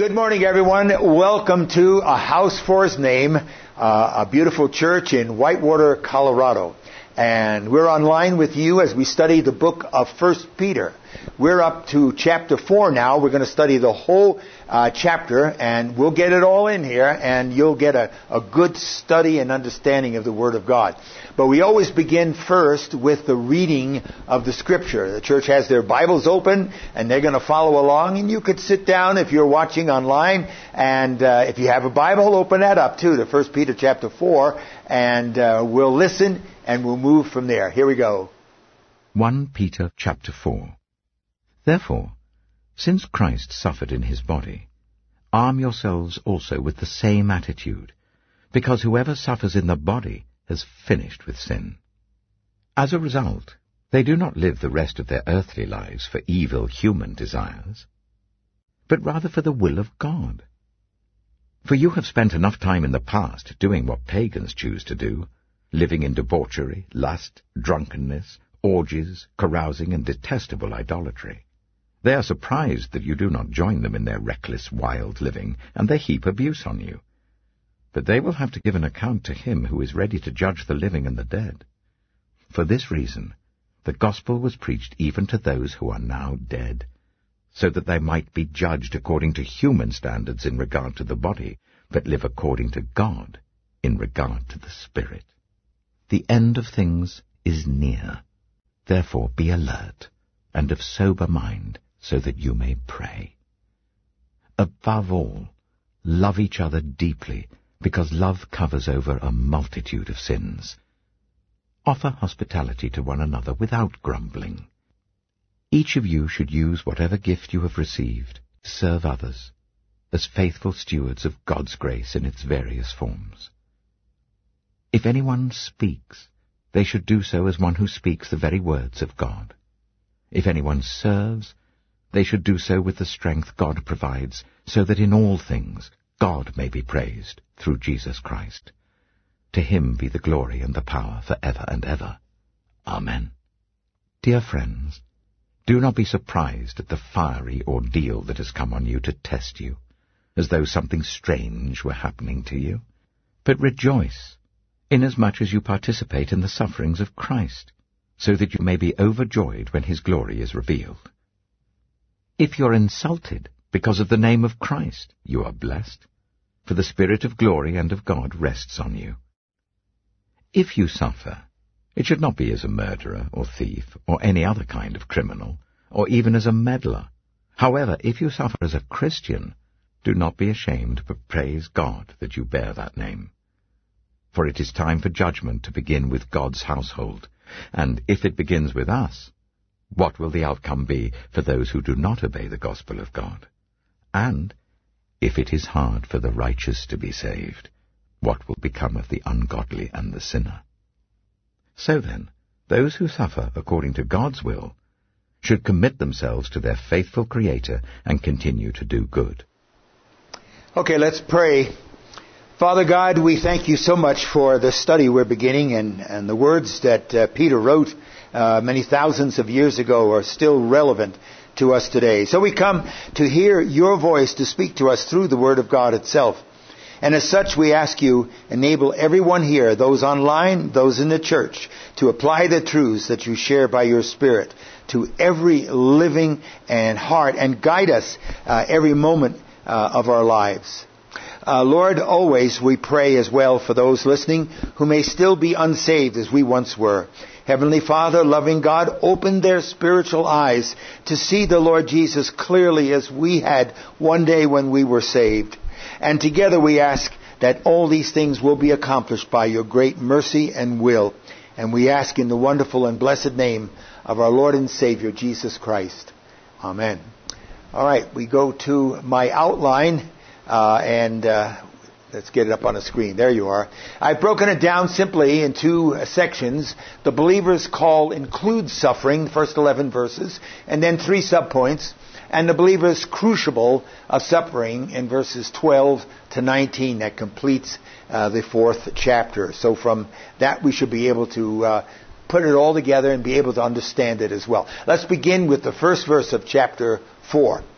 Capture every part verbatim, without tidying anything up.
Good morning, everyone. Welcome to A House for His Name, uh, a beautiful church in Whitewater, Colorado. And we're online with you as we study the book of First Peter. We're up to chapter four now. We're going to study the whole uh, chapter, and we'll get it all in here, and you'll get a, a good study and understanding of the Word of God. But we always begin first with the reading of the Scripture. The church has their Bibles open, and they're going to follow along, and you could sit down if you're watching online, and uh, if you have a Bible, open that up too, to First Peter chapter four, and uh, we'll listen, and we'll move from there. Here we go. First Peter chapter four. Therefore, since Christ suffered in his body, arm yourselves also with the same attitude, because whoever suffers in the body has finished with sin. As a result, they do not live the rest of their earthly lives for evil human desires, but rather for the will of God. For you have spent enough time in the past doing what pagans choose to do, living in debauchery, lust, drunkenness, orgies, carousing, and detestable idolatry. They are surprised that you do not join them in their reckless, wild living, and they heap abuse on you. But they will have to give an account to him who is ready to judge the living and the dead. For this reason, the gospel was preached even to those who are now dead, so that they might be judged according to human standards in regard to the body, but live according to God in regard to the spirit. The end of things is near. Therefore be alert and of sober mind, so that you may pray. Above all, love each other deeply, because love covers over a multitude of sins. Offer hospitality to one another without grumbling. Each of you should use whatever gift you have received to serve others, as faithful stewards of God's grace in its various forms. If anyone speaks, they should do so as one who speaks the very words of God. If anyone serves, they should do so with the strength God provides, so that in all things God may be praised through Jesus Christ. To him be the glory and the power for ever and ever. Amen. Dear friends, do not be surprised at the fiery ordeal that has come on you to test you, as though something strange were happening to you. But rejoice, inasmuch as you participate in the sufferings of Christ, so that you may be overjoyed when his glory is revealed. If you are insulted because of the name of Christ, you are blessed, for the Spirit of glory and of God rests on you. If you suffer, it should not be as a murderer or thief or any other kind of criminal, or even as a meddler. However, if you suffer as a Christian, do not be ashamed, but praise God that you bear that name. For it is time for judgment to begin with God's household, and if it begins with us, what will the outcome be for those who do not obey the gospel of God? And if it is hard for the righteous to be saved, what will become of the ungodly and the sinner? So then, those who suffer according to God's will should commit themselves to their faithful Creator and continue to do good. Okay, let's pray. Father God, we thank you so much for the study we're beginning, and, and the words that uh, Peter wrote uh, many thousands of years ago are still relevant to us today. So we come to hear your voice to speak to us through the Word of God itself. And as such, we ask you, enable everyone here, those online, those in the church, to apply the truths that you share by your Spirit to every living and heart, and guide us uh, every moment uh, of our lives. Uh, Lord, always we pray as well for those listening who may still be unsaved as we once were. Heavenly Father, loving God, open their spiritual eyes to see the Lord Jesus clearly as we had one day when we were saved. And together we ask that all these things will be accomplished by your great mercy and will. And we ask in the wonderful and blessed name of our Lord and Savior, Jesus Christ. Amen. All right, we go to my outline. Uh, and uh, let's get it up on the screen. There you are. I've broken it down simply in two uh, sections. The believer's call includes suffering, the first eleven verses, and then three subpoints. And the believer's crucible of suffering in verses twelve to nineteen. That completes uh, the fourth chapter. So from that we should be able to uh, put it all together and be able to understand it as well. Let's begin with the first verse of chapter four.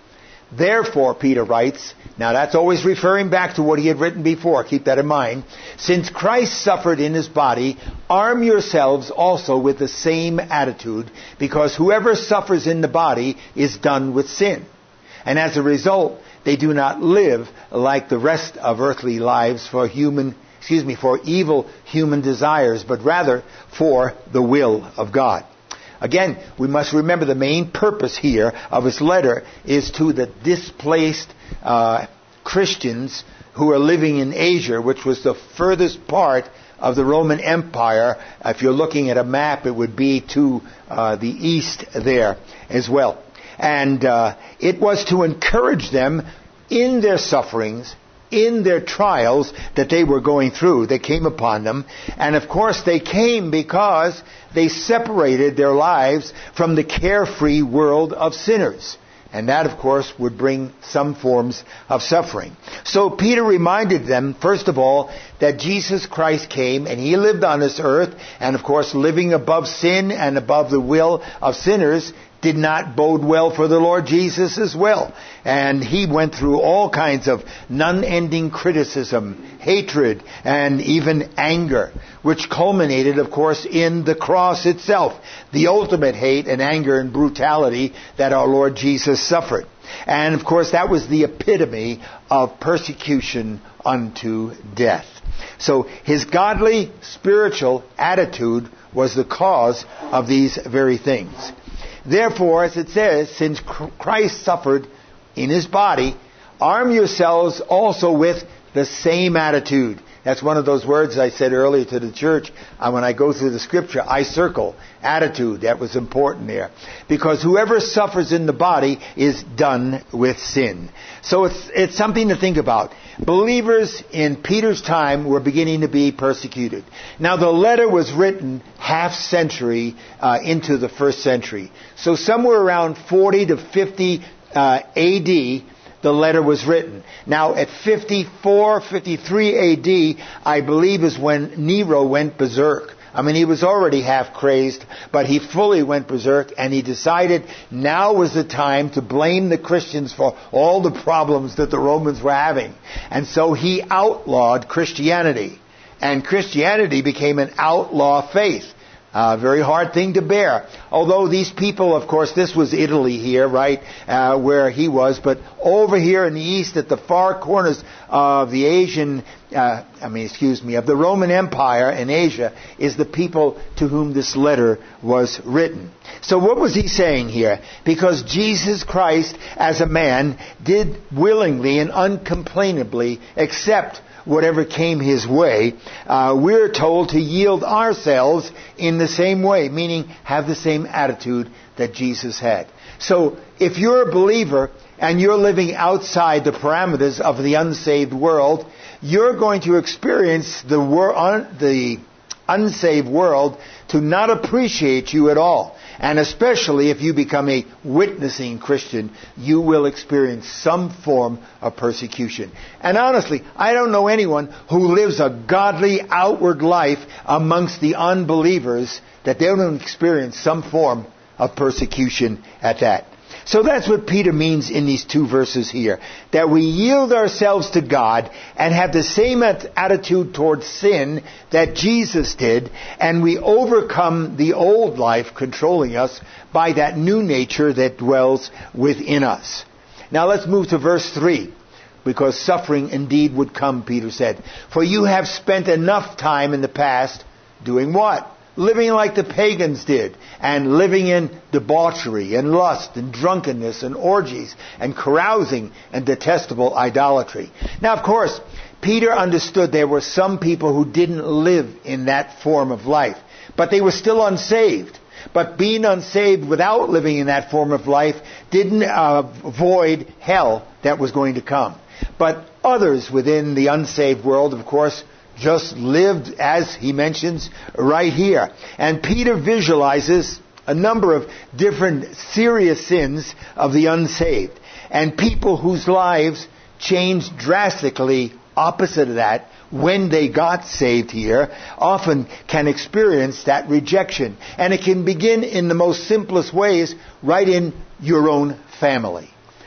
Therefore, Peter writes, now that's always referring back to what he had written before, keep that in mind. Since Christ suffered in his body, arm yourselves also with the same attitude, because whoever suffers in the body is done with sin. And as a result, they do not live like the rest of earthly lives for human, excuse me, for evil human desires, but rather for the will of God. Again, we must remember the main purpose here of his letter is to the displaced uh, Christians who are living in Asia, which was the furthest part of the Roman Empire. If you're looking at a map, it would be to uh, the east there as well. And uh, it was to encourage them in their sufferings, in their trials that they were going through. They came upon them. And of course they came because they separated their lives from the carefree world of sinners. And that, of course, would bring some forms of suffering. So Peter reminded them, first of all, that Jesus Christ came and he lived on this earth. And of course, living above sin and above the will of sinners did not bode well for the Lord Jesus as well. And he went through all kinds of non-ending criticism, hatred, and even anger, which culminated, of course, in the cross itself, the ultimate hate and anger and brutality that our Lord Jesus suffered. And, of course, that was the epitome of persecution unto death. So his godly, spiritual attitude was the cause of these very things. Therefore, as it says, since Christ suffered in his body, arm yourselves also with the same attitude. That's one of those words I said earlier to the church. Uh, when I go through the scripture, I circle attitude. That was important there. Because whoever suffers in the body is done with sin. So it's, it's something to think about. Believers in Peter's time were beginning to be persecuted. Now the letter was written half century uh, into the first century. So somewhere around forty to fifty uh, A D, the letter was written. Now at fifty-four, fifty-three A D, I believe is when Nero went berserk. I mean, he was already half crazed, but he fully went berserk, and he decided now was the time to blame the Christians for all the problems that the Romans were having. And so he outlawed Christianity. And Christianity became an outlaw faith. A very hard thing to bear. Although these people, of course, this was Italy here, right, uh, where he was. But over here in the east, at the far corners of the Asian, uh, I mean, excuse me, of the Roman Empire in Asia, is the people to whom this letter was written. So what was he saying here? Because Jesus Christ, as a man, did willingly and uncomplainably accept whatever came his way, uh, we're told to yield ourselves in the same way, meaning have the same attitude that Jesus had. So if you're a believer and you're living outside the parameters of the unsaved world, you're going to experience the, wor- un- the unsaved world to not appreciate you at all. And especially if you become a witnessing Christian, you will experience some form of persecution. And honestly, I don't know anyone who lives a godly outward life amongst the unbelievers that they don't experience some form of persecution at that. So that's what Peter means in these two verses here. That we yield ourselves to God and have the same attitude towards sin that Jesus did, and we overcome the old life controlling us by that new nature that dwells within us. Now let's move to verse three. Because suffering indeed would come, Peter said. For you have spent enough time in the past doing what? Living like the pagans did, and living in debauchery and lust and drunkenness and orgies and carousing and detestable idolatry. Now, of course, Peter understood there were some people who didn't live in that form of life, but they were still unsaved. But being unsaved without living in that form of life didn't uh, avoid hell that was going to come. But others within the unsaved world, of course, just lived, as he mentions, right here. And Peter visualizes a number of different serious sins of the unsaved. And people whose lives changed drastically opposite of that when they got saved here often can experience that rejection. And it can begin in the most simplest ways right in your own family.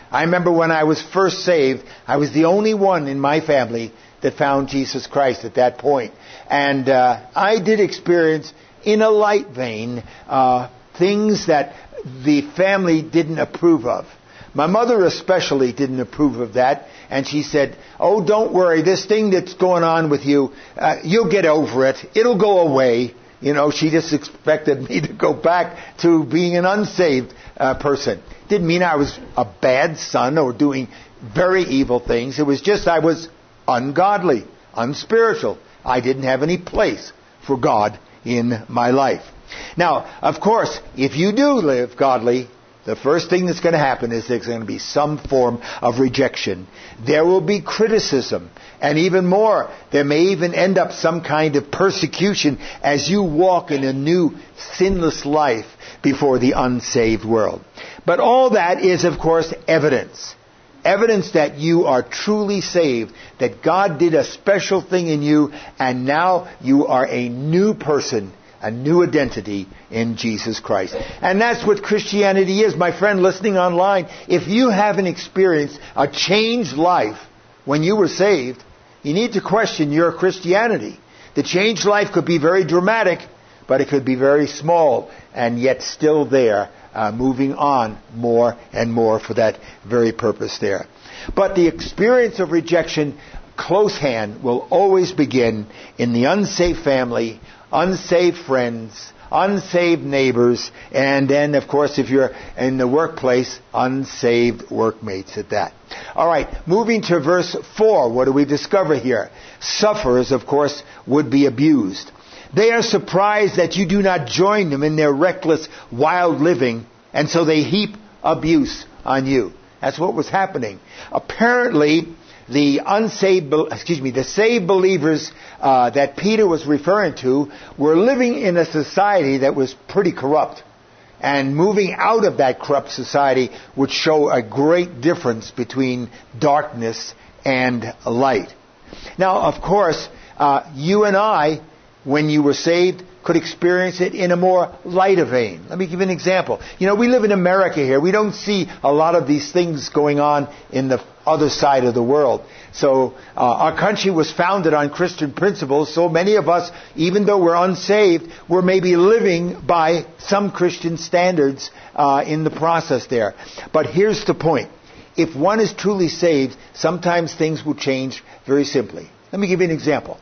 I remember when I was first saved, I was the only one in my family that found Jesus Christ at that point. And uh, I did experience, in a light vein, uh, things that the family didn't approve of. My mother especially didn't approve of that. And she said, oh, don't worry, this thing that's going on with you, uh, you'll get over it. It'll go away. You know, she just expected me to go back to being an unsaved uh, person. Didn't mean I was a bad son or doing very evil things. It was just I was ungodly, unspiritual. I didn't have any place for God in my life. Now, of course, if you do live godly, the first thing that's going to happen is there's going to be some form of rejection. There will be criticism. And even more, there may even end up some kind of persecution as you walk in a new sinless life before the unsaved world. But all that is, of course, evidence. Evidence that you are truly saved, that God did a special thing in you, and now you are a new person, a new identity in Jesus Christ. And that's what Christianity is. My friend listening online, if you haven't experienced a changed life when you were saved, you need to question your Christianity. The changed life could be very dramatic, but it could be very small, and yet still there, uh, moving on more and more for that very purpose there. But the experience of rejection, close hand, will always begin in the unsaved family, unsaved friends, unsaved neighbors, and then, of course, if you're in the workplace, unsaved workmates at that. All right, moving to verse four, what do we discover here? Sufferers, of course, would be abused. They are surprised that you do not join them in their reckless, wild living, and so they heap abuse on you. That's what was happening. Apparently, the unsaved, excuse me, the saved believers uh, that Peter was referring to were living in a society that was pretty corrupt. And moving out of that corrupt society would show a great difference between darkness and light. Now, of course, uh, you and I, when you were saved, could experience it in a more lighter vein. Let me give you an example. You know, we live in America here. We don't see a lot of these things going on in the other side of the world. So uh, our country was founded on Christian principles, so many of us, even though we're unsaved, we're maybe living by some Christian standards uh, in the process there. But here's the point. If one is truly saved, sometimes things will change very simply. Let me give you an example.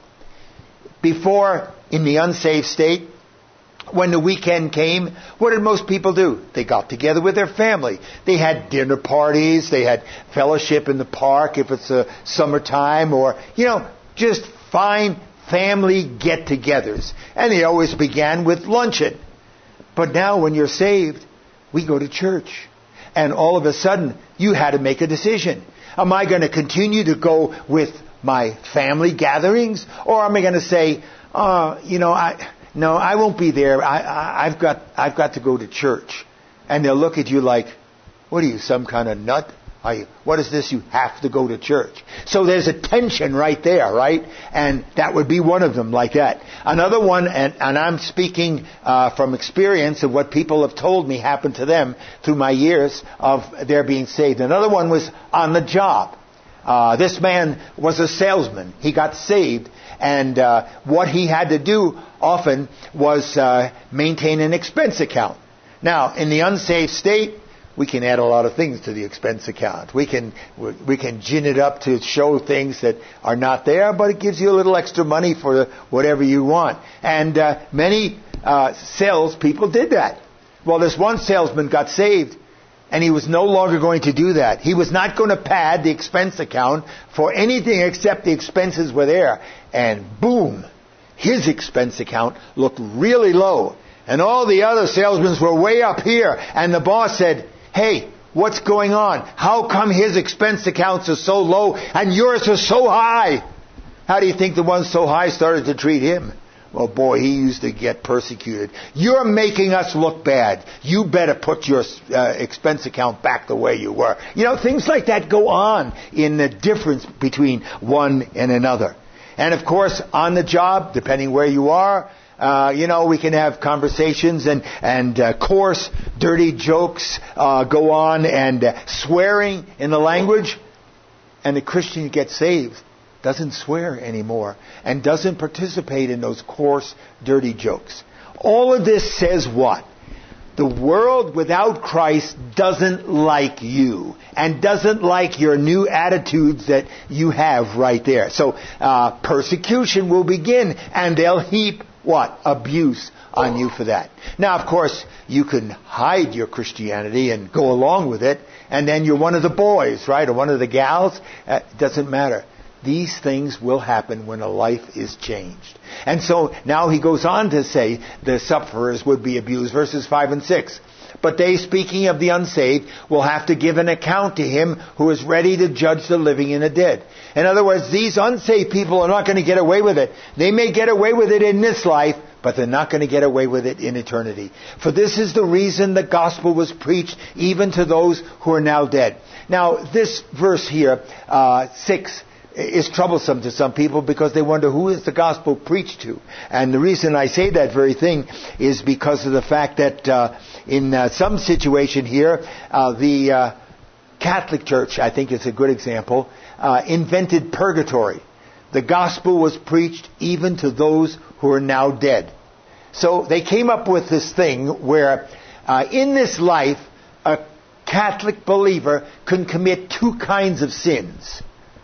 Before, in the unsaved state, when the weekend came, what did most people do? They got together with their family. They had dinner parties. They had fellowship in the park if it's a summertime, or, you know, just fine family get-togethers. And they always began with luncheon. But now when you're saved, we go to church. And all of a sudden, you had to make a decision. Am I going to continue to go with my family gatherings? Or am I going to say, oh, you know, I... No, I won't be there. I, I, I've got, I've got to go to church. And they'll look at you like, what are you, some kind of nut? Are you, what is this? You have to go to church. So there's a tension right there, right? And that would be one of them like that. Another one, and, and I'm speaking uh, from experience of what people have told me happened to them through my years of their being saved. Another one was on the job. Uh, this man was a salesman. He got saved. And uh, what he had to do often was uh, maintain an expense account. Now, in the unsaved state, we can add a lot of things to the expense account. We can we can gin it up to show things that are not there, but it gives you a little extra money for whatever you want. And uh, many uh, salespeople did that. Well, this one salesman got saved, and he was no longer going to do that. He was not going to pad the expense account for anything except the expenses were there. And boom, his expense account looked really low. And all the other salesmen were way up here. And the boss said, hey, what's going on? How come his expense accounts are so low and yours are so high? How do you think the ones so high started to treat him? Well, boy, he used to get persecuted. You're making us look bad. You better put your uh, expense account back the way you were. You know, things like that go on in the difference between one and another. And, of course, on the job, depending where you are, Uh, you know, we can have conversations and, and uh, coarse, dirty jokes uh, go on, and uh, swearing in the language. And the Christian gets saved, doesn't swear anymore, and doesn't participate in those coarse, dirty jokes. All of this says what? The world without Christ doesn't like you, and doesn't like your new attitudes that you have right there. So uh, persecution will begin, and they'll heap what? Abuse on you for that. Now, of course, you can hide your Christianity and go along with it, and then you're one of the boys, right, or one of the gals. Uh, doesn't matter. These things will happen when a life is changed. And so now he goes on to say the sufferers would be abused. Verses five and six. But they, speaking of the unsaved, will have to give an account to him who is ready to judge the living and the dead. In other words, these unsaved people are not going to get away with it. They may get away with it in this life, but they're not going to get away with it in eternity. For this is the reason the gospel was preached even to those who are now dead. Now, this verse here, uh, six, is troublesome to some people because they wonder who is the gospel preached to. And the reason I say that very thing is because of the fact that uh, in uh, some situation here, uh, the uh, Catholic Church, I think is a good example, uh, invented purgatory. The gospel was preached even to those who are now dead. So they came up with this thing where uh, in this life, a Catholic believer can commit two kinds of sins.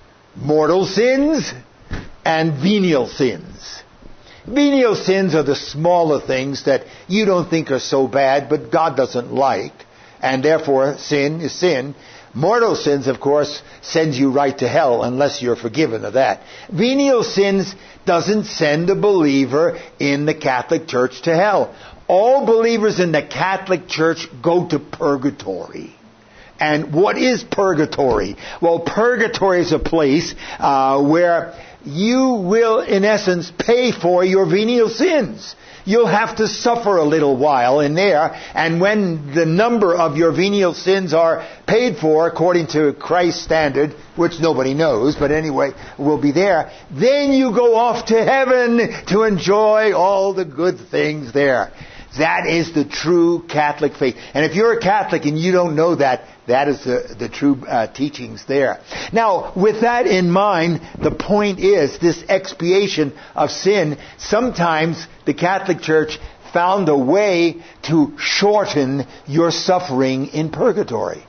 Mortal sins and venial sins. Venial sins are the smaller things that you don't think are so bad, but God doesn't like, and therefore sin is sin. Mortal sins, of course, sends you right to hell unless you're forgiven of that. Venial sins doesn't send a believer in the Catholic Church to hell. All believers in the Catholic Church go to purgatory. And what is purgatory? Well, purgatory is a place uh, where you will, in essence, pay for your venial sins. You'll have to suffer a little while in there, and when the number of your venial sins are paid for according to Christ's standard, which nobody knows, but anyway, will be there, then you go off to heaven to enjoy all the good things there. That is the true Catholic faith. And if you're a Catholic and you don't know that, that is the, the true uh, teachings there. Now, with that in mind, the point is this expiation of sin. Sometimes the Catholic Church found a way to shorten your suffering in purgatory.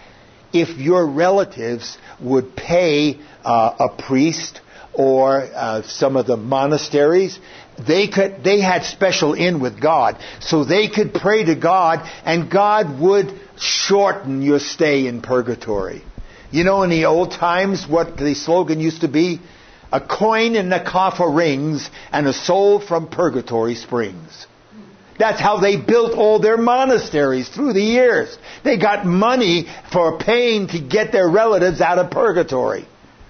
If your relatives would pay uh, a priest or uh, some of the monasteries, They could, they had special in with God, so they could pray to God, and God would shorten your stay in purgatory. You know, in the old times, what the slogan used to be? A coin in the coffer rings, and a soul from purgatory springs. That's how they built all their monasteries through the years. They got money for paying to get their relatives out of purgatory.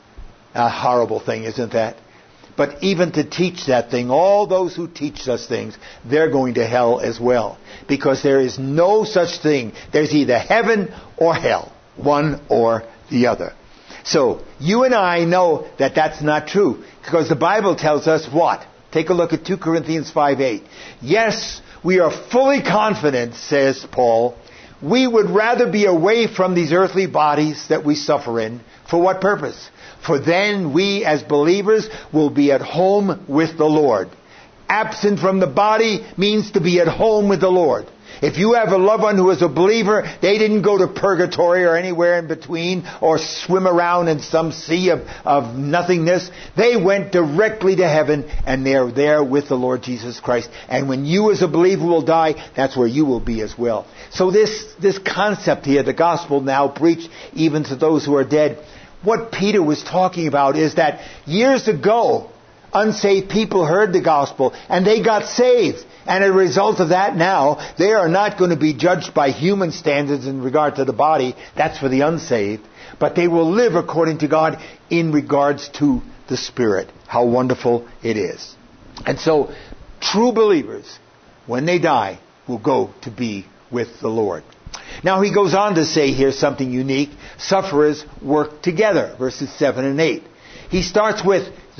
A horrible thing, isn't that? But even to teach that thing, all those who teach such things, they're going to hell as well. Because there is no such thing. There's either heaven or hell. One or the other. So, you and I know that that's not true. Because the Bible tells us what? Take a look at two Corinthians five eight. Yes, we are fully confident, says Paul, we would rather be away from these earthly bodies that we suffer in. For what purpose? For then we as believers will be at home with the Lord. Absent from the body means to be at home with the Lord. If you have a loved one who is a believer, they didn't go to purgatory or anywhere in between or swim around in some sea of, of nothingness. They went directly to heaven, and they're there with the Lord Jesus Christ. And when you as a believer will die, that's where you will be as well. So this, this concept here, the gospel now preached even to those who are dead, what Peter was talking about is that years ago, unsaved people heard the gospel and they got saved. And as a result of that now, they are not going to be judged by human standards in regard to the body. That's for the unsaved. But they will live according to God in regards to the Spirit. How wonderful it is. And so, true believers, when they die, will go to be with the Lord. Now he goes on to say here something unique. Sufferers work together, verses seven and eight. He starts with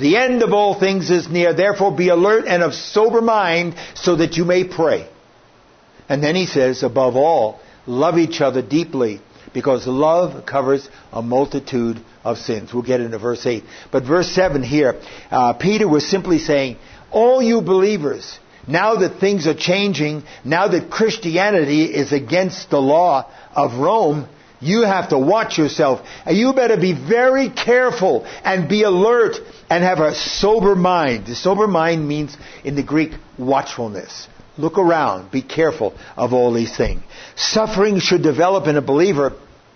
The end of all things is near. Therefore be alert and of sober mind so that you may pray. And then he says, above all, love each other deeply, because love covers a multitude of sins. We'll get into verse eight. But verse seven here, uh, Peter was simply saying, all you believers, now that things are changing, now that Christianity is against the law of Rome, you have to watch yourself. And you better be very careful and be alert and have a sober mind. The sober mind means, in the Greek, watchfulness. Look around. Be careful of all these things. Suffering should develop in a believer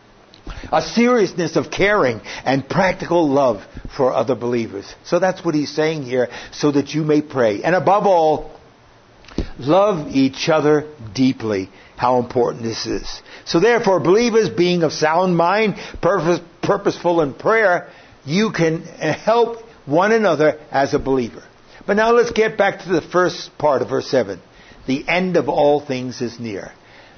a seriousness of caring and practical love for other believers. So that's what he's saying here, so that you may pray. And above all, love each other deeply. How important this is. So therefore, believers being of sound mind, purpose, purposeful in prayer, you can help one another as a believer. But now let's get back to the first part of verse seven. The end of all things is near.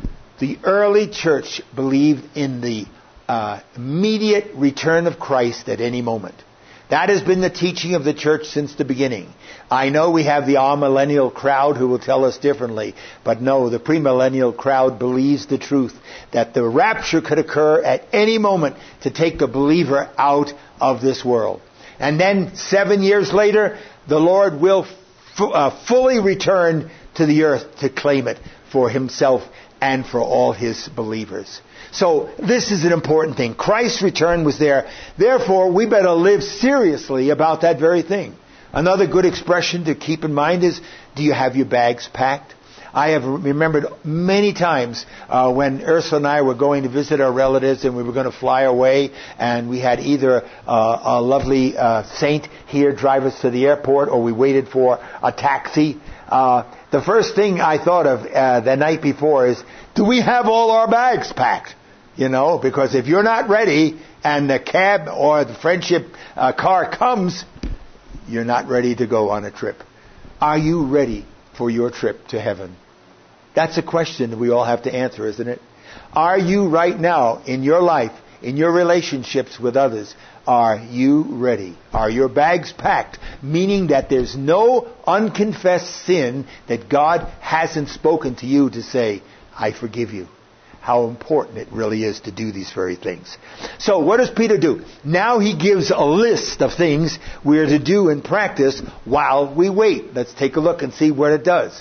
The early church believed in the uh, immediate return of Christ at any moment. That has been the teaching of the church since the beginning. I know we have the amillennial crowd who will tell us differently, but no, the premillennial crowd believes the truth that the rapture could occur at any moment to take the believer out of this world. And then seven years later, the Lord will f- uh, fully return to the earth to claim it for himself and for all his believers. So this is an important thing. Christ's return was there. Therefore, we better live seriously about that very thing. Another good expression to keep in mind is, do you have your bags packed? I have remembered many times uh, when Ursula and I were going to visit our relatives and we were going to fly away, and we had either uh, a lovely uh, saint here drive us to the airport, or we waited for a taxi. Uh, the first thing I thought of uh, the night before is, do we have all our bags packed? You know, because if you're not ready and the cab or the friendship uh, car comes, you're not ready to go on a trip. Are you ready for your trip to heaven? That's a question we all have to answer, isn't it? Are you right now in your life, in your relationships with others, are you ready? Are your bags packed? Meaning that there's no unconfessed sin that God hasn't spoken to you to say, I forgive you. How important it really is to do these very things. So what does Peter do? Now he gives a list of things we are to do in practice while we wait. Let's take a look and see what it does.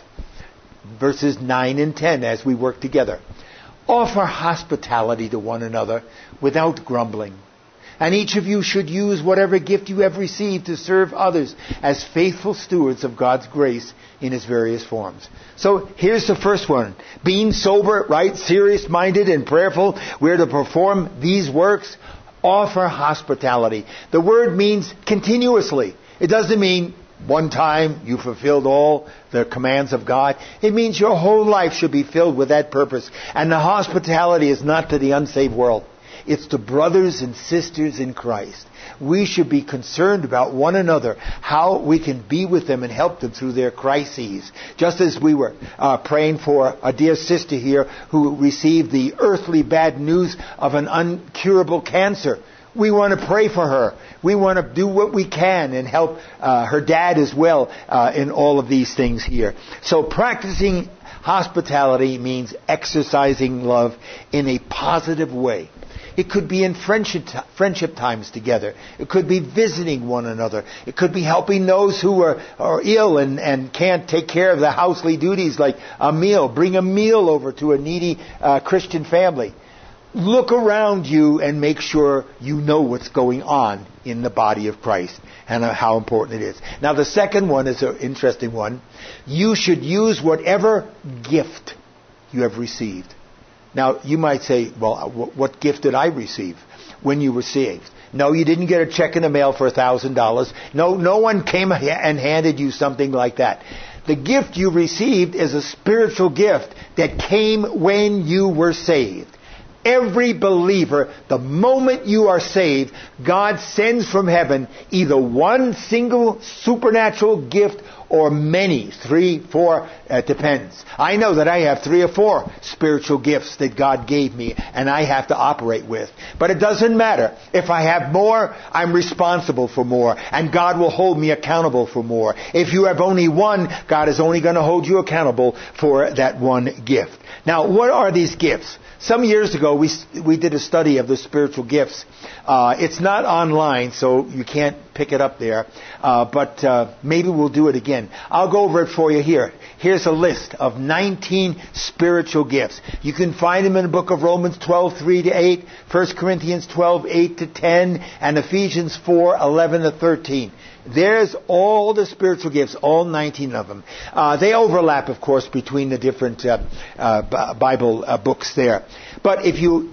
Verses nine and ten as we work together. Offer hospitality to one another without grumbling. And each of you should use whatever gift you have received to serve others as faithful stewards of God's grace in its various forms. So here's the first one. Being sober, right, serious-minded and prayerful, we're to perform these works. Offer hospitality. The word means continuously. It doesn't mean one time you fulfilled all the commands of God. It means your whole life should be filled with that purpose. And the hospitality is not to the unsaved world. It's to brothers and sisters in Christ. We should be concerned about one another, how we can be with them and help them through their crises. Just as we were uh, praying for a dear sister here who received the earthly bad news of an incurable cancer. We want to pray for her. We want to do what we can and help uh, her dad as well uh, in all of these things here. So practicing hospitality means exercising love in a positive way. It could be in friendship, friendship times together. It could be visiting one another. It could be helping those who are, are ill and, and can't take care of the housely duties like a meal. Bring a meal over to a needy uh, Christian family. Look around you and make sure you know what's going on in the body of Christ and how important it is. Now the second one is an interesting one. You should use whatever gift you have received. Now, you might say, well, what gift did I receive when you were saved? No, you didn't get a check in the mail for one thousand dollars. No, no one came and handed you something like that. The gift you received is a spiritual gift that came when you were saved. Every believer, the moment you are saved, God sends from heaven either one single supernatural gift or many, three, four, it depends. I know that I have three or four spiritual gifts that God gave me and I have to operate with. But it doesn't matter. If I have more, I'm responsible for more, and God will hold me accountable for more. If you have only one, God is only going to hold you accountable for that one gift. Now, what are these gifts? Some years ago, we we did a study of the spiritual gifts. Uh, it's not online, so you can't pick it up there. Uh, but uh, maybe we'll do it again. I'll go over it for you here. Here's a list of nineteen spiritual gifts. You can find them in the book of Romans twelve, three to eight, First Corinthians twelve, eight to ten, and Ephesians four, eleven to thirteen. There's all the spiritual gifts, all nineteen of them. Uh, they overlap, of course, between the different uh, uh, Bible uh, books there. But if you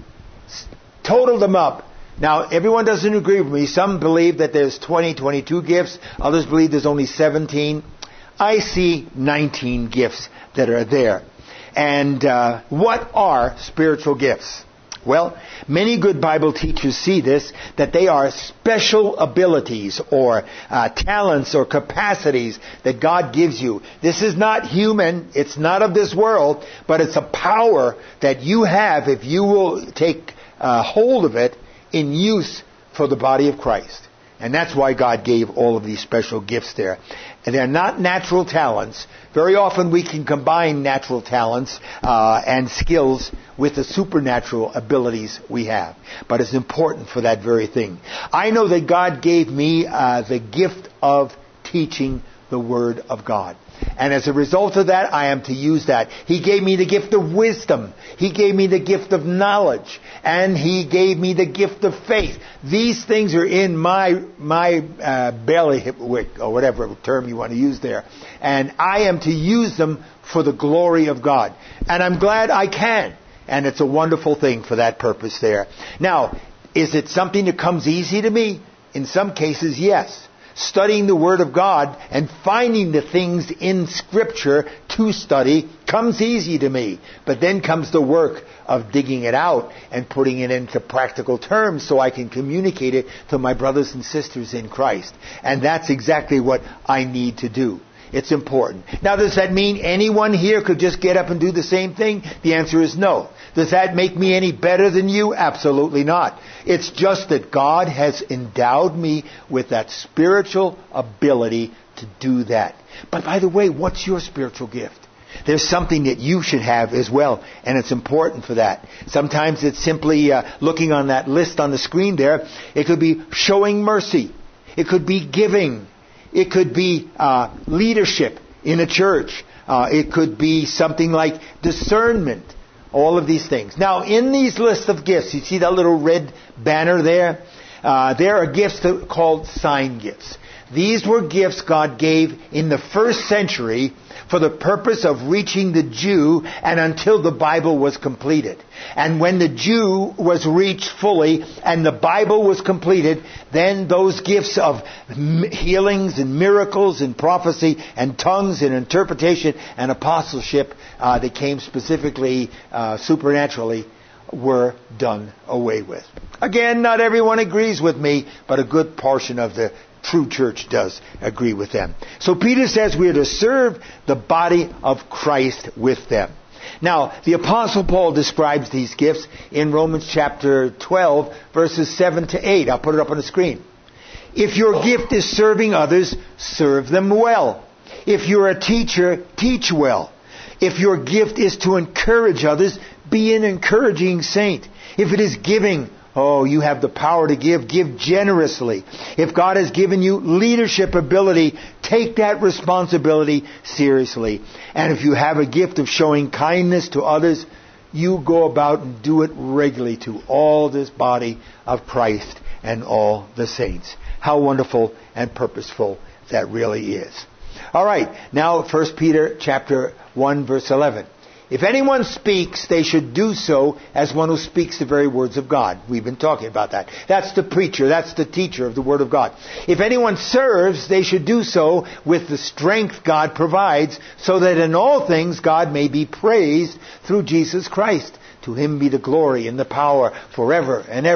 total them up, now everyone doesn't agree with me. Some believe that there's twenty, twenty-two gifts. Others believe there's only seventeen. I see nineteen gifts that are there. And uh, what are spiritual gifts? Well, many good Bible teachers see this, that they are special abilities or uh, talents or capacities that God gives you. This is not human, it's not of this world, but it's a power that you have if you will take uh, hold of it in use for the body of Christ. And that's why God gave all of these special gifts there. And they're not natural talents. Very often we can combine natural talents uh, and skills with the supernatural abilities we have. But it's important for that very thing. I know that God gave me uh, the gift of teaching the Word of God. And as a result of that, I am to use that. He gave me the gift of wisdom. He gave me the gift of knowledge. And He gave me the gift of faith. These things are in my my uh, belly, or whatever term you want to use there. And I am to use them for the glory of God. And I'm glad I can. And it's a wonderful thing for that purpose there. Now, is it something that comes easy to me? In some cases, yes. Studying the Word of God and finding the things in Scripture to study comes easy to me. But then comes the work of digging it out and putting it into practical terms so I can communicate it to my brothers and sisters in Christ. And that's exactly what I need to do. It's important. Now, does that mean anyone here could just get up and do the same thing? The answer is no. Does that make me any better than you? Absolutely not. It's just that God has endowed me with that spiritual ability to do that. But by the way, what's your spiritual gift? There's something that you should have as well, and it's important for that. Sometimes it's simply uh, looking on that list on the screen there. It could be showing mercy. It could be giving. It could be uh, leadership in a church. Uh, it could be something like discernment. All of these things. Now, in these lists of gifts, you see that little red banner there? Uh, there are gifts that, called sign gifts. These were gifts God gave in the first century for the purpose of reaching the Jew and until the Bible was completed. And when the Jew was reached fully and the Bible was completed, then those gifts of healings and miracles and prophecy and tongues and interpretation and apostleship uh, that came specifically uh, supernaturally were done away with. Again, not everyone agrees with me, but a good portion of the true church does agree with them. So Peter says we are to serve the body of Christ with them. Now, the Apostle Paul describes these gifts in Romans chapter twelve, verses seven to eight. I'll put it up on the screen. If your gift is serving others, serve them well. If you're a teacher, teach well. If your gift is to encourage others, be an encouraging saint. If it is giving, oh, you have the power to give. Give generously. If God has given you leadership ability, take that responsibility seriously. And if you have a gift of showing kindness to others, you go about and do it regularly to all this body of Christ and all the saints. How wonderful and purposeful that really is. All right, now First Peter chapter one, verse eleven. If anyone speaks, they should do so as one who speaks the very words of God. We've been talking about that. That's the preacher. That's the teacher of the Word of God. If anyone serves, they should do so with the strength God provides, so that in all things God may be praised through Jesus Christ. To Him be the glory and the power forever and ever.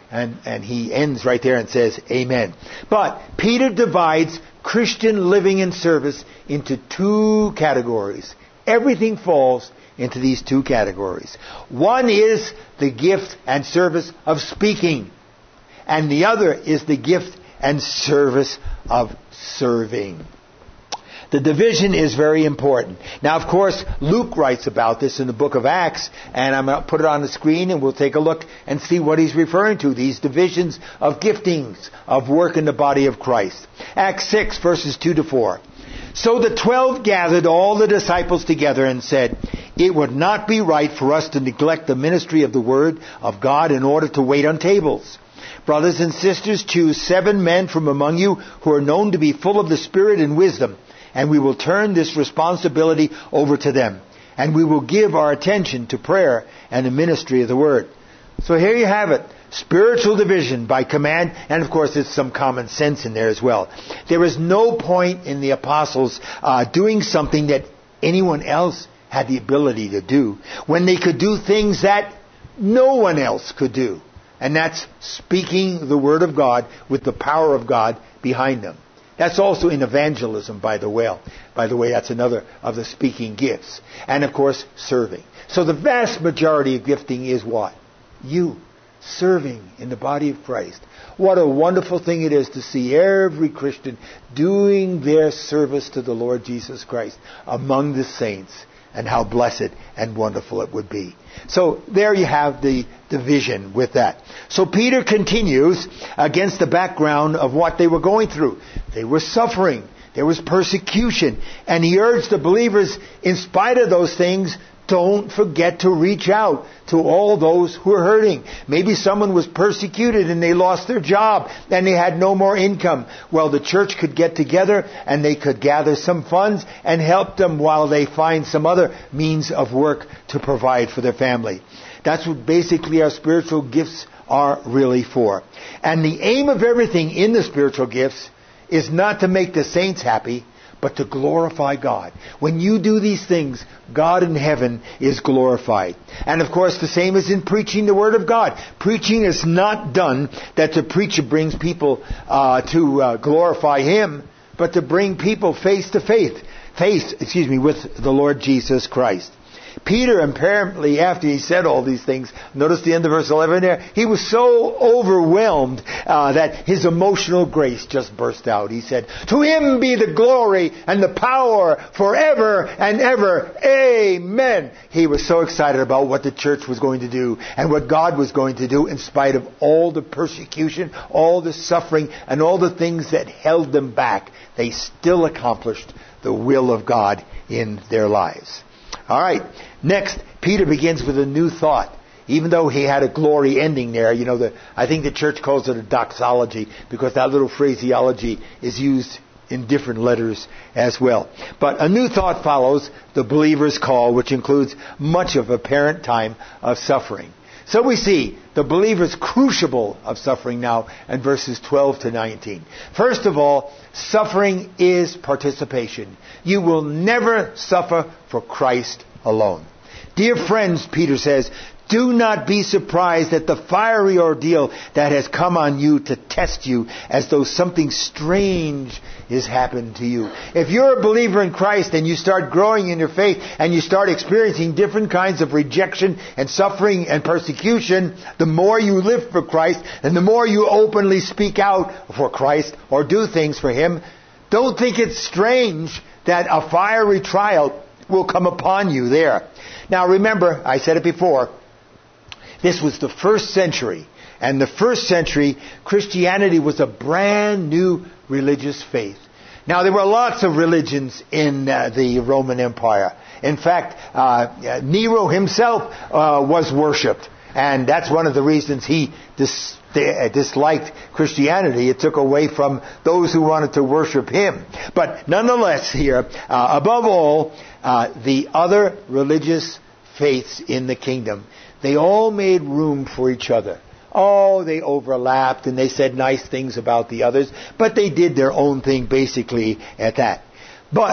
And, and he ends right there and says, amen. But Peter divides Christian living and service into two categories. Everything falls into these two categories. One is the gift and service of speaking. And the other is the gift and service of serving. The division is very important. Now, of course, Luke writes about this in the book of Acts, and I'm going to put it on the screen, and we'll take a look and see what he's referring to, these divisions of giftings of work in the body of Christ. Acts six, verses two to four. So the twelve gathered all the disciples together and said, "It would not be right for us to neglect the ministry of the word of God in order to wait on tables. Brothers and sisters, choose seven men from among you who are known to be full of the Spirit and wisdom, and we will turn this responsibility over to them. And we will give our attention to prayer and the ministry of the word." So here you have it. Spiritual division by command, and of course there's some common sense in there as well. There is no point in the apostles uh, doing something that anyone else had the ability to do, when they could do things that no one else could do. And that's speaking the word of God with the power of God behind them. That's also in evangelism, by the way. By the way, that's another of the speaking gifts. And of course, serving. So the vast majority of gifting is what? You. Serving in the body of Christ. What a wonderful thing it is to see every Christian doing their service to the Lord Jesus Christ among the saints, and how blessed and wonderful it would be. So there you have the division with that. So Peter continues against the background of what they were going through. They were suffering. There was persecution. And he urged the believers, in spite of those things, don't forget to reach out to all those who are hurting. Maybe someone was persecuted and they lost their job and they had no more income. Well, the church could get together and they could gather some funds and help them while they find some other means of work to provide for their family. That's what basically our spiritual gifts are really for. And the aim of everything in the spiritual gifts is not to make the saints happy, but to glorify God. When you do these things, God in heaven is glorified. And of course, the same is in preaching the Word of God. Preaching is not done that the preacher brings people uh, to uh, glorify Him, but to bring people face to face, face, excuse me, with the Lord Jesus Christ. Peter, apparently, after he said all these things, notice the end of verse eleven there, he was so overwhelmed uh, that his emotional grace just burst out. He said, "To Him be the glory and the power forever and ever. Amen." He was so excited about what the church was going to do and what God was going to do in spite of all the persecution, all the suffering, and all the things that held them back. They still accomplished the will of God in their lives. All right. Next, Peter begins with a new thought. Even though he had a glory ending there, you know, the, I think the church calls it a doxology because that little phraseology is used in different letters as well. But a new thought follows, the believer's call, which includes much of apparent time of suffering. So we see the believer's crucible of suffering now in verses twelve to nineteen. First of all, suffering is participation. You will never suffer for Christ alone. Dear friends, Peter says, do not be surprised at the fiery ordeal that has come on you to test you as though something strange has happened to you. If you're a believer in Christ and you start growing in your faith and you start experiencing different kinds of rejection and suffering and persecution, the more you live for Christ and the more you openly speak out for Christ or do things for Him, don't think it's strange that a fiery trial will come upon you there. Now remember, I said it before, this was the first century. And the first century, Christianity was a brand new religious faith. Now, there were lots of religions in uh, the Roman Empire. In fact, uh, Nero himself uh, was worshipped. And that's one of the reasons he dis- disliked Christianity. It took away from those who wanted to worship him. But nonetheless here, uh, above all, uh, the other religious faiths in the kingdom, they all made room for each other. Oh, they overlapped and they said nice things about the others, but they did their own thing basically at that. But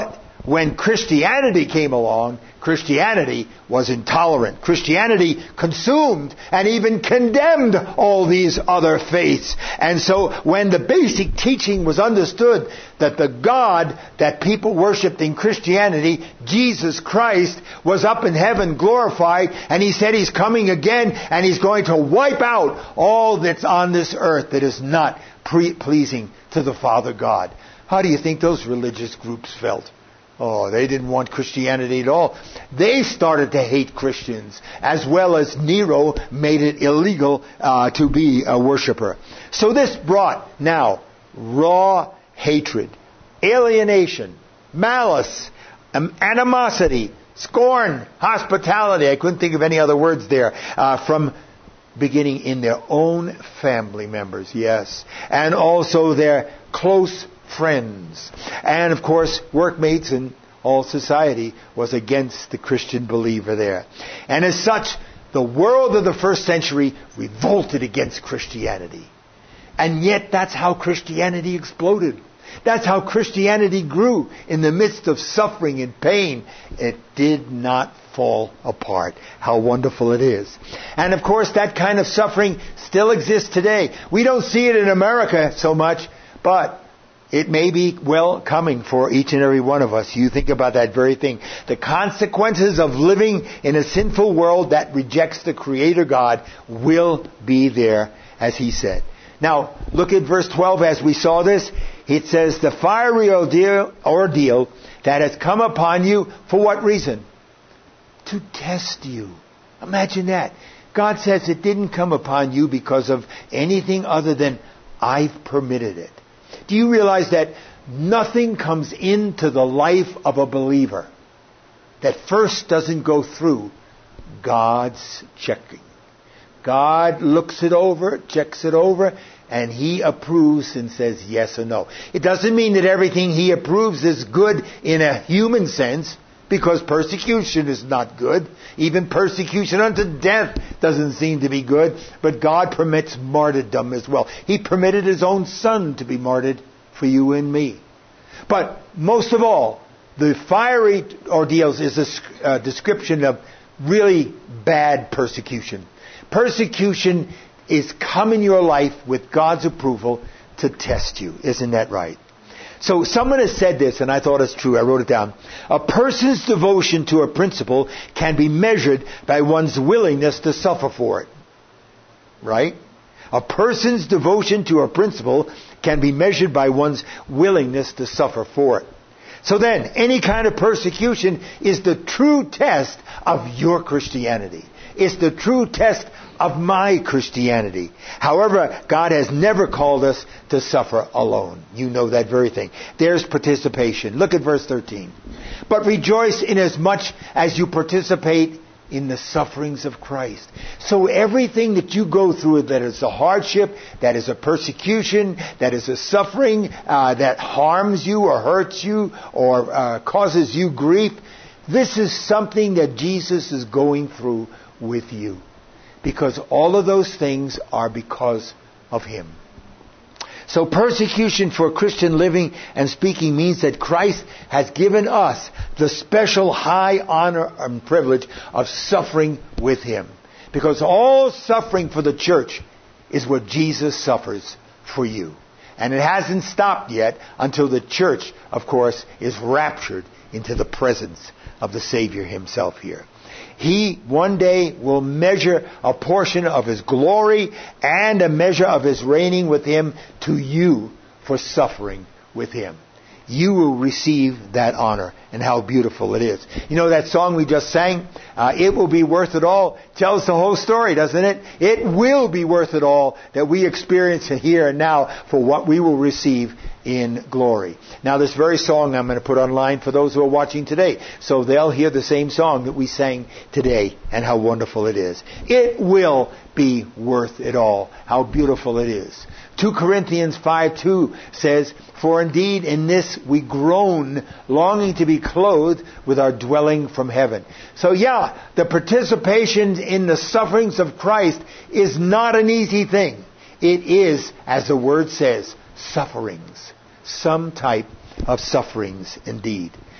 when Christianity came along, Christianity was intolerant. Christianity consumed and even condemned all these other faiths. And so when the basic teaching was understood that the God that people worshipped in Christianity, Jesus Christ, was up in heaven glorified, and He said He's coming again and He's going to wipe out all that's on this earth that is not pre- pleasing to the Father God. How do you think those religious groups felt? Oh, they didn't want Christianity at all. They started to hate Christians, as well as Nero made it illegal uh, to be a worshiper. So this brought now raw hatred, alienation, malice, um, animosity, scorn, hospitality. I couldn't think of any other words there. Uh, from beginning in their own family members, yes, and also their close friends. And of course, workmates and all society was against the Christian believer there. And as such, the world of the first century revolted against Christianity. And yet that's how Christianity exploded. That's how Christianity grew in the midst of suffering and pain. It did not fall apart. How wonderful it is. And of course, that kind of suffering still exists today. We don't see it in America so much, but it may be well coming for each and every one of us. You think about that very thing. The consequences of living in a sinful world that rejects the Creator God will be there, as He said. Now, look at verse twelve as we saw this. It says, the fiery ordeal, ordeal that has come upon you, for what reason? To test you. Imagine that. God says it didn't come upon you because of anything other than I've permitted it. Do you realize that nothing comes into the life of a believer that first doesn't go through God's checking? God looks it over, checks it over, and He approves and says yes or no. It doesn't mean that everything He approves is good in a human sense, because persecution is not good. Even persecution unto death doesn't seem to be good. But God permits martyrdom as well. He permitted His own Son to be martyred for you and me. But most of all, the fiery ordeals is a uh, description of really bad persecution. Persecution is come in your life with God's approval to test you. Isn't that right? So someone has said this, and I thought it's true. I wrote it down. A person's devotion to a principle can be measured by one's willingness to suffer for it. Right? A person's devotion to a principle can be measured by one's willingness to suffer for it. So then, any kind of persecution is the true test of your Christianity. It's the true test of my Christianity. However, God has never called us to suffer alone. You know that very thing. There's participation. Look at verse thirteen. But rejoice inasmuch as you participate in the sufferings of Christ. So everything that you go through, that is a hardship, that is a persecution, that is a suffering, uh, that harms you or hurts you or uh, causes you grief, this is something that Jesus is going through with you. Because all of those things are because of Him. So persecution for Christian living and speaking means that Christ has given us the special high honor and privilege of suffering with Him. Because all suffering for the church is what Jesus suffers for you. And it hasn't stopped yet until the church, of course, is raptured into the presence of the Savior Himself here. He one day will measure a portion of His glory and a measure of His reigning with Him to you for suffering with Him. You will receive that honor, and how beautiful it is. You know that song we just sang? Uh, it will be worth it all. Tells the whole story, doesn't it? It will be worth it all that we experience it here and now for what we will receive in glory. Now this very song I'm going to put online for those who are watching today. So they'll hear the same song that we sang today and how wonderful it is. It will be worth it all. How beautiful it is. Second Corinthians five two says, for indeed in this we groan, longing to be clothed with our dwelling from heaven. So yeah, the participation in the sufferings of Christ is not an easy thing. It is, as the word says, sufferings. Some type of sufferings indeed.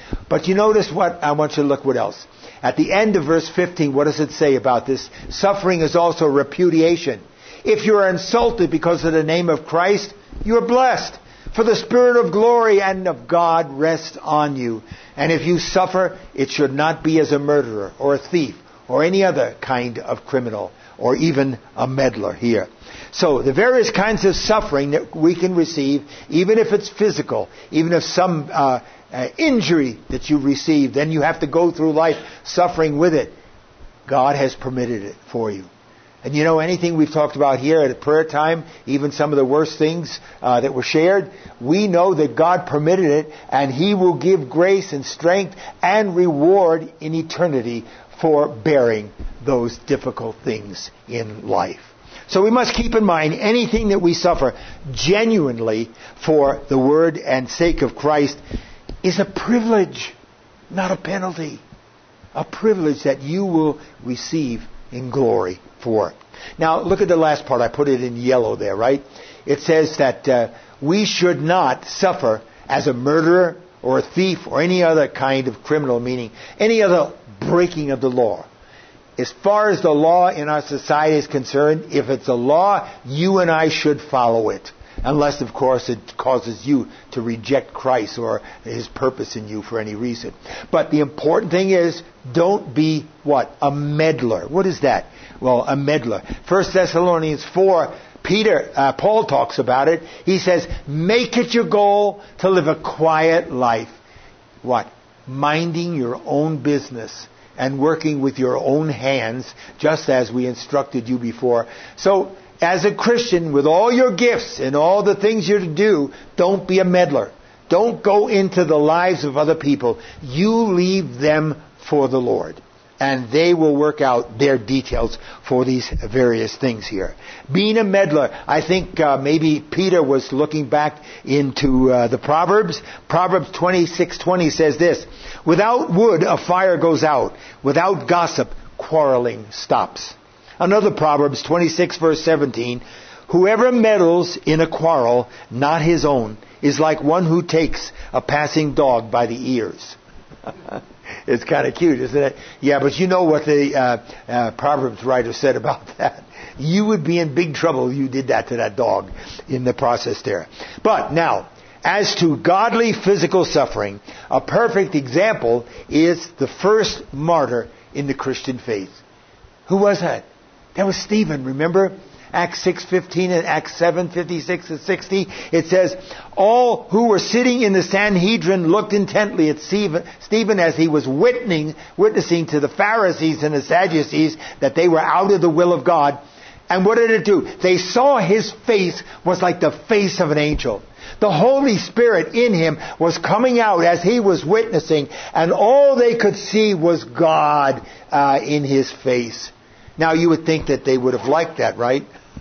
But you notice what, I want you to look what else. At the end of verse fifteen, what does it say about this? Suffering is also repudiation. If you are insulted because of the name of Christ, you are blessed. For the Spirit of glory and of God rests on you. And if you suffer, it should not be as a murderer or a thief or any other kind of criminal or even a meddler here. So the various kinds of suffering that we can receive, even if it's physical, even if some uh, uh, injury that you receive, then you have to go through life suffering with it. God has permitted it for you. And you know, anything we've talked about here at prayer time, even some of the worst things uh, that were shared, we know that God permitted it, and He will give grace and strength and reward in eternity for bearing those difficult things in life. So we must keep in mind anything that we suffer genuinely for the word and sake of Christ is a privilege, not a penalty. A privilege that you will receive in glory for. Now look at the last part. I put it in yellow there, right? It says that uh, we should not suffer as a murderer or a thief or any other kind of criminal, meaning any other breaking of the law. As far as the law in our society is concerned, if it's a law, you and I should follow it. Unless, of course, it causes you to reject Christ or His purpose in you for any reason. But the important thing is, don't be what? A meddler. What is that? Well, a meddler. First Thessalonians four, Peter, uh, Paul talks about it. He says, make it your goal to live a quiet life. What? Minding your own business and working with your own hands, just as we instructed you before. So, as a Christian, with all your gifts and all the things you're to do, don't be a meddler. Don't go into the lives of other people. You leave them for the Lord. And they will work out their details for these various things here. Being a meddler, I think uh, maybe Peter was looking back into uh, the Proverbs. Proverbs twenty-six twenty says this, without wood a fire goes out. Without gossip, quarreling stops. Another Proverbs twenty-six verse seventeen, whoever meddles in a quarrel, not his own, is like one who takes a passing dog by the ears. It's kind of cute, isn't it? Yeah, but you know what the uh, uh, Proverbs writer said about that. You would be in big trouble if you did that to that dog in the process there. But now, as to godly physical suffering, a perfect example is the first martyr in the Christian faith. Who was that? That was Stephen, remember? Acts six fifteen and Acts seven fifty-six and sixty. It says, all who were sitting in the Sanhedrin looked intently at Stephen as he was witnessing, witnessing to the Pharisees and the Sadducees that they were out of the will of God. And what did it do? They saw his face was like the face of an angel. The Holy Spirit in him was coming out as he was witnessing, and all they could see was God uh, in his face. Now you would think that they would have liked that, right?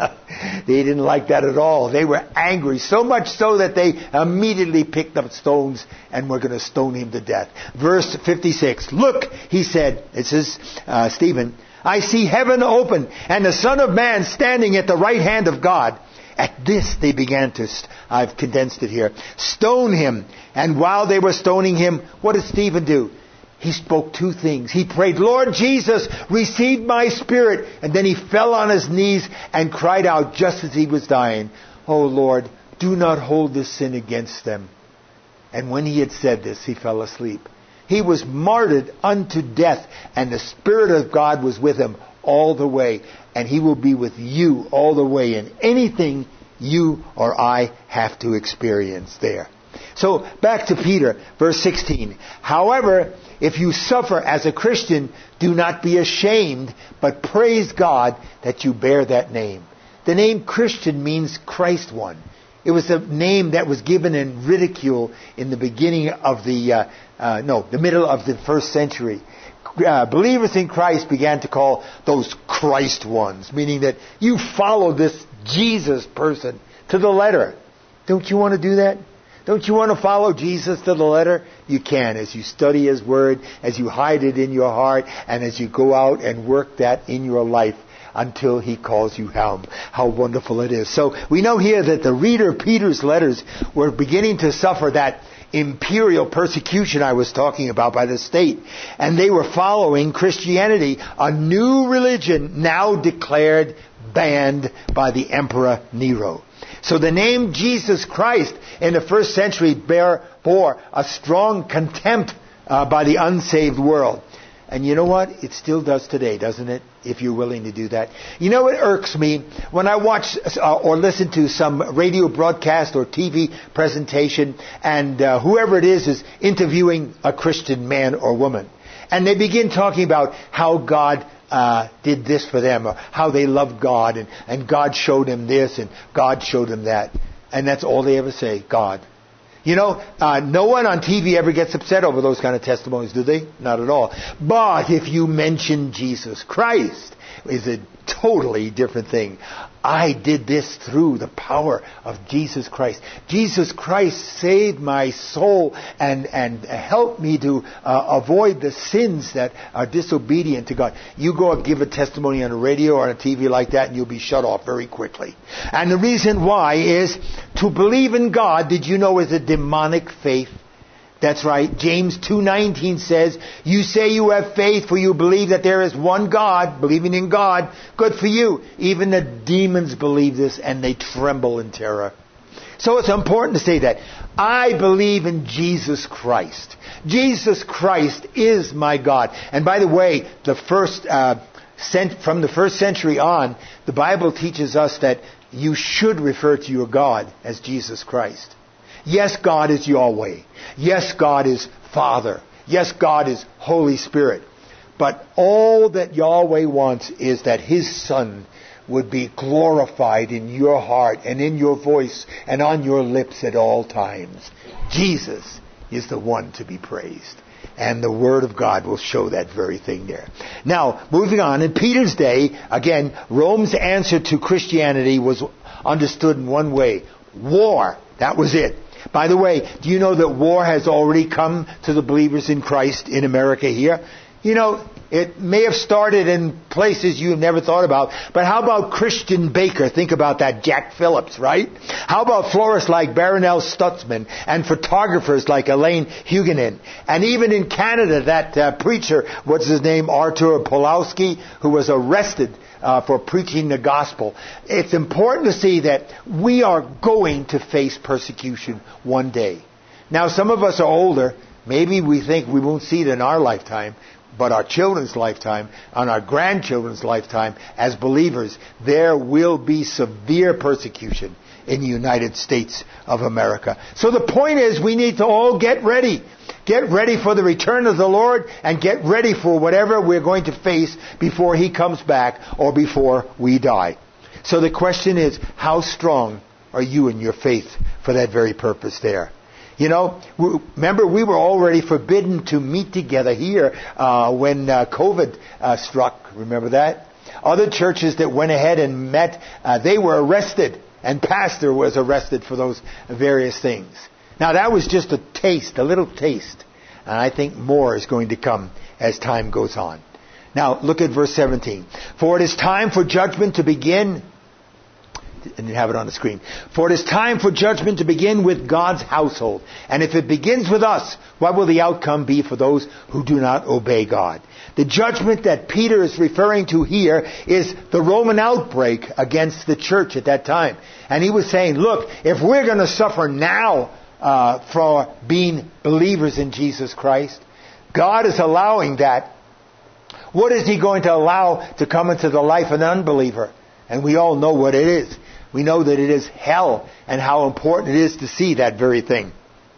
They didn't like that at all. They were angry, so much so that they immediately picked up stones and were going to stone him to death. Verse fifty-six, look, he said, it says, uh, Stephen, I see heaven open and the Son of Man standing at the right hand of God. At this they began to, st- I've condensed it here, stone him. And while they were stoning him, what did Stephen do? He spoke two things. He prayed, Lord Jesus, receive my spirit. And then he fell on his knees and cried out just as he was dying, oh Lord, do not hold this sin against them. And when he had said this, he fell asleep. He was martyred unto death, and the Spirit of God was with him all the way. And he will be with you all the way in anything you or I have to experience there. So back to Peter, verse sixteen. However, if you suffer as a Christian, do not be ashamed, but praise God that you bear that name. The name Christian means Christ one. It was a name that was given in ridicule in the beginning of the, uh, uh, no, the middle of the first century. Uh, believers in Christ began to call those Christ ones, meaning that you follow this Jesus person to the letter. Don't you want to do that? Don't you want to follow Jesus to the letter? You can, as you study His Word, as you hide it in your heart, and as you go out and work that in your life until He calls you home. How wonderful it is. So we know here that the reader of Peter's letters were beginning to suffer that imperial persecution I was talking about by the state. And they were following Christianity, a new religion now declared banned by the Emperor Nero. So the name Jesus Christ in the first century bear, bore a strong contempt uh, by the unsaved world. And you know what? It still does today, doesn't it? If you're willing to do that. You know what irks me? When I watch uh, or listen to some radio broadcast or T V presentation, and uh, whoever it is is interviewing a Christian man or woman. And they begin talking about how God uh, did this for them, or how they loved God, and, and God showed them this, and God showed them that. And that's all they ever say, God. You know, uh, no one on T V ever gets upset over those kind of testimonies, do they? Not at all. But if you mention Jesus Christ, it's a totally different thing. I did this through the power of Jesus Christ. Jesus Christ saved my soul and, and helped me to uh, avoid the sins that are disobedient to God. You go and give a testimony on the radio or on a T V like that and you'll be shut off very quickly. And the reason why is to believe in God, did you know, is a demonic faith. That's right. James two nineteen says, you say you have faith for you believe that there is one God, believing in God. Good for you. Even the demons believe this and they tremble in terror. So it's important to say that. I believe in Jesus Christ. Jesus Christ is my God. And by the way, the first, uh, cent- from the first century on, the Bible teaches us that you should refer to your God as Jesus Christ. Yes, God is Yahweh. Yes, God is Father. Yes, God is Holy Spirit. But all that Yahweh wants is that His Son would be glorified in your heart and in your voice and on your lips at all times. Jesus is the one to be praised. And the Word of God will show that very thing there. Now, moving on, in Peter's day, again, Rome's answer to Christianity was understood in one way. War. That was it. By the way, do you know that war has already come to the believers in Christ in America here? You know, it may have started in places you have never thought about, but how about Christian Baker? Think about that, Jack Phillips, right? How about florists like Baronel Stutzman and photographers like Elaine Huguenin? And even in Canada, that uh, preacher, what's his name, Artur Pawlowski, who was arrested Uh, for preaching the gospel. It's important to see that we are going to face persecution one day. Now, some of us are older. Maybe we think we won't see it in our lifetime, but our children's lifetime, on our grandchildren's lifetime, as believers, there will be severe persecution in the United States of America. So the point is, we need to all get ready. Get ready for the return of the Lord and get ready for whatever we're going to face before He comes back or before we die. So the question is, how strong are you in your faith for that very purpose there? You know, remember we were already forbidden to meet together here uh, when uh, COVID uh, struck. Remember that? Other churches that went ahead and met, uh, they were arrested, and pastor was arrested for those various things. Now that was just a taste, a little taste. And I think more is going to come as time goes on. Now look at verse seventeen. For it is time for judgment to begin. And you have it on the screen. For it is time for judgment to begin with God's household. And if it begins with us, what will the outcome be for those who do not obey God? The judgment that Peter is referring to here is the Roman outbreak against the church at that time. And he was saying, look, if we're going to suffer now Uh, for being believers in Jesus Christ, God is allowing that. What is He going to allow to come into the life of an unbeliever? And we all know what it is. We know that it is hell and how important it is to see that very thing.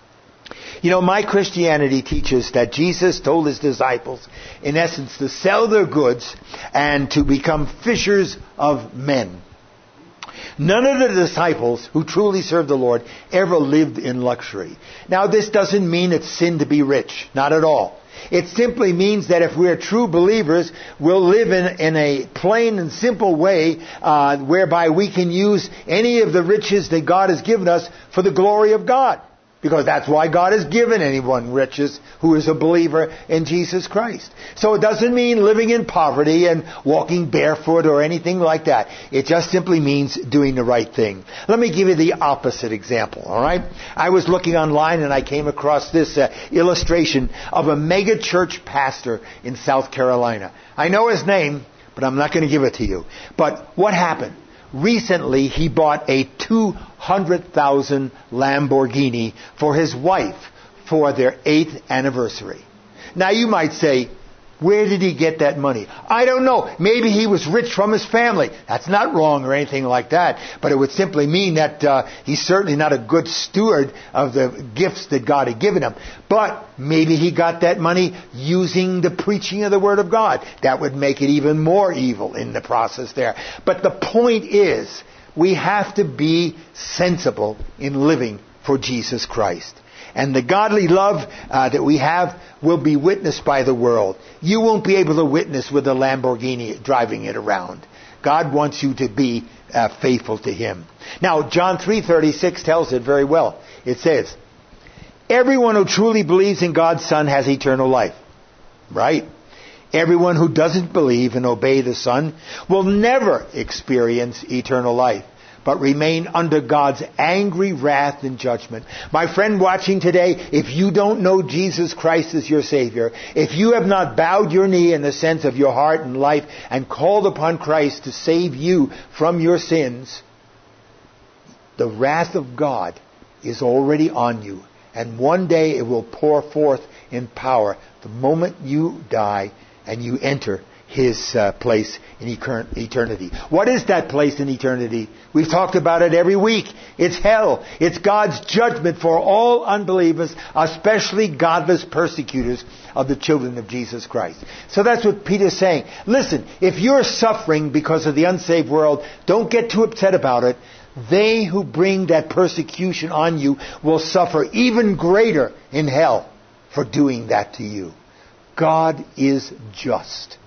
You know, my Christianity teaches that Jesus told His disciples, in essence, to sell their goods and to become fishers of men. None of the disciples who truly served the Lord ever lived in luxury. Now, this doesn't mean it's sin to be rich. Not at all. It simply means that if we're true believers, we'll live in, in a plain and simple way uh, whereby we can use any of the riches that God has given us for the glory of God. Because that's why God has given anyone riches who is a believer in Jesus Christ. So it doesn't mean living in poverty and walking barefoot or anything like that. It just simply means doing the right thing. Let me give you the opposite example, all right? I was looking online and I came across this uh, illustration of a mega church pastor in South Carolina. I know his name, but I'm not going to give it to you. But what happened? Recently, he bought a two hundred thousand dollars Lamborghini for his wife for their eighth anniversary. Now, you might say, where did he get that money? I don't know. Maybe he was rich from his family. That's not wrong or anything like that. But it would simply mean that uh, he's certainly not a good steward of the gifts that God had given him. But maybe he got that money using the preaching of the Word of God. That would make it even more evil in the process there. But the point is, we have to be sensible in living for Jesus Christ. And the godly love uh, that we have will be witnessed by the world. You won't be able to witness with a Lamborghini driving it around. God wants you to be uh, faithful to Him. Now, John three thirty-six tells it very well. It says, everyone who truly believes in God's Son has eternal life. Right? Everyone who doesn't believe and obey the Son will never experience eternal life, but remain under God's angry wrath and judgment. My friend watching today, if you don't know Jesus Christ as your Savior, if you have not bowed your knee in the sense of your heart and life and called upon Christ to save you from your sins, the wrath of God is already on you. And one day it will pour forth in power the moment you die and you enter His uh, place in eternity. What is that place in eternity? We've talked about it every week. It's hell. It's God's judgment for all unbelievers, especially godless persecutors of the children of Jesus Christ. So that's what Peter's saying. Listen, if you're suffering because of the unsaved world, don't get too upset about it. They who bring that persecution on you will suffer even greater in hell for doing that to you. God is just.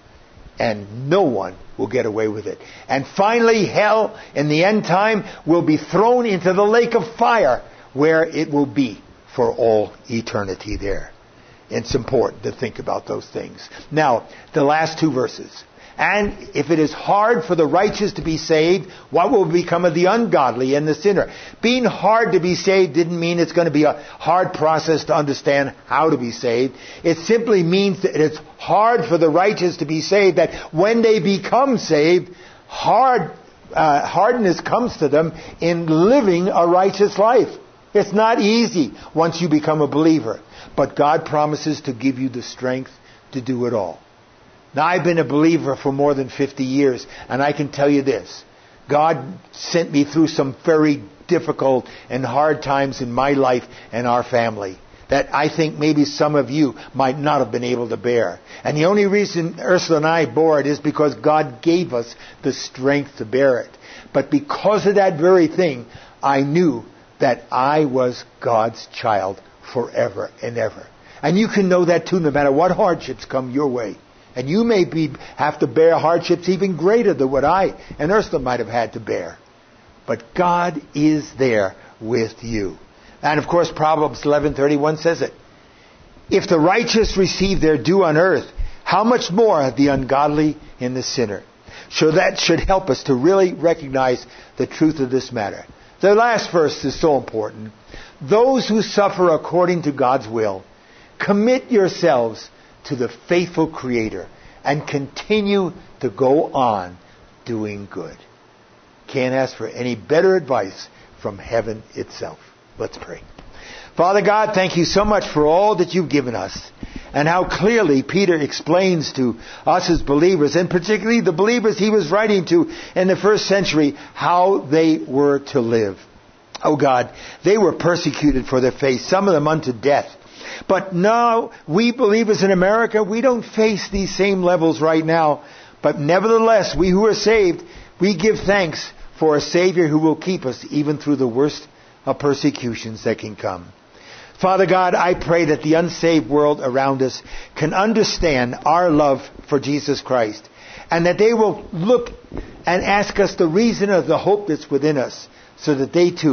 And no one will get away with it. And finally, hell, in the end time, will be thrown into the lake of fire, where it will be for all eternity there. It's important to think about those things. Now, the last two verses. And if it is hard for the righteous to be saved, what will become of the ungodly and the sinner? Being hard to be saved didn't mean it's going to be a hard process to understand how to be saved. It simply means that it's hard for the righteous to be saved, that when they become saved, hard uh, hardness comes to them in living a righteous life. It's not easy once you become a believer, but God promises to give you the strength to do it all. Now, I've been a believer for more than fifty years, and I can tell you this. God sent me through some very difficult and hard times in my life and our family that I think maybe some of you might not have been able to bear. And the only reason Ursula and I bore it is because God gave us the strength to bear it. But because of that very thing, I knew that I was God's child forever and ever. And you can know that too, no matter what hardships come your way. And you may be, have to bear hardships even greater than what I and Ursula might have had to bear. But God is there with you. And of course, Proverbs eleven thirty-one says it. If the righteous receive their due on earth, how much more the ungodly and the sinner? So that should help us to really recognize the truth of this matter. The last verse is so important. Those who suffer according to God's will, commit yourselves to the faithful Creator and continue to go on doing good. Can't ask for any better advice from heaven itself. Let's pray. Father God, thank you so much for all that you've given us and how clearly Peter explains to us as believers, and particularly the believers he was writing to in the first century, how they were to live. Oh God, they were persecuted for their faith, some of them unto death. But now, we believers in America, we don't face these same levels right now. But nevertheless, we who are saved, we give thanks for a Savior who will keep us even through the worst of persecutions that can come. Father God, I pray that the unsaved world around us can understand our love for Jesus Christ, and that they will look and ask us the reason of the hope that's within us, so that they too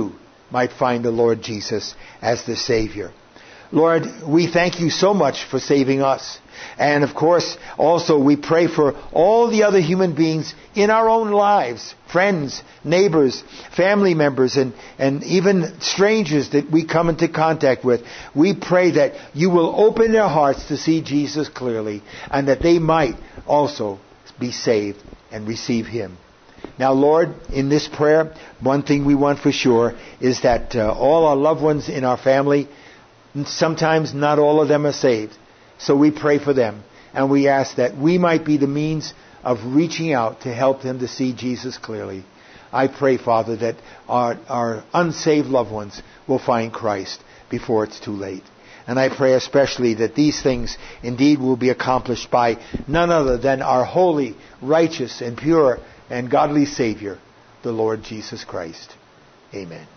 might find the Lord Jesus as the Savior. Lord, we thank you so much for saving us. And of course, also we pray for all the other human beings in our own lives, friends, neighbors, family members, and, and even strangers that we come into contact with. We pray that you will open their hearts to see Jesus clearly, and that they might also be saved and receive him. Now, Lord, in this prayer, one thing we want for sure is that uh, all our loved ones in our family, sometimes not all of them are saved. So we pray for them, and we ask that we might be the means of reaching out to help them to see Jesus clearly. I pray, Father, that our, our unsaved loved ones will find Christ before it's too late. And I pray especially that these things indeed will be accomplished by none other than our holy, righteous, and pure and godly Savior, the Lord Jesus Christ. Amen.